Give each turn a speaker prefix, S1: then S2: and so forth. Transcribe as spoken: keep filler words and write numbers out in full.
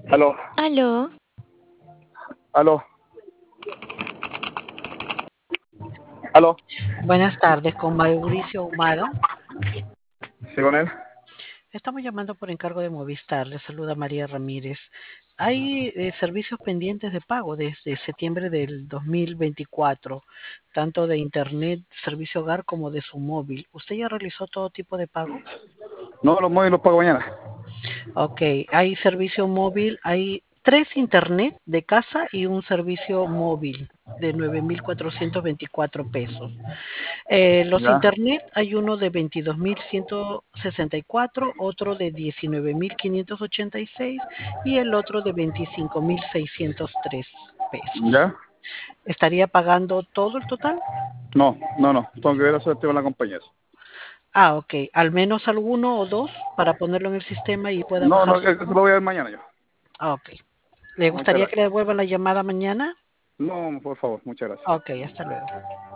S1: Aló,
S2: Aló,
S1: aló, aló.
S3: Buenas tardes, con Mauricio Ahumada.
S1: ¿Sí con él?
S3: Estamos llamando por encargo de Movistar. Le saluda María Ramírez. Hay eh, servicios pendientes de pago desde septiembre del dos mil veinticuatro, tanto de Internet, servicio hogar como de su móvil. ¿Usted ya realizó todo tipo de pago?
S1: No, los móviles los pago mañana.
S3: Ok, hay servicio móvil, hay tres Internet de casa y un servicio móvil de nueve mil cuatrocientos veinticuatro pesos. Eh, los
S1: Ya,
S3: Internet hay uno de veintidós mil ciento sesenta y cuatro, otro de diecinueve mil quinientos ochenta y seis y el otro de veinticinco mil seiscientos tres pesos.
S1: ya.
S3: ¿Estaría pagando todo el total?
S1: No, no, no. Tengo que ver eso con la compañía.
S3: Ah, ok. Al menos alguno o dos para ponerlo en el sistema y pueda
S1: No,
S3: bajar
S1: no,
S3: su
S1: eso lo
S3: pago.
S1: voy a ver mañana yo.
S3: Ah, ok. ¿Le
S1: Muchas
S3: gustaría que
S1: gracias.
S3: le devuelvan la llamada mañana?
S1: No, por favor, muchas gracias.
S3: Ok, hasta luego.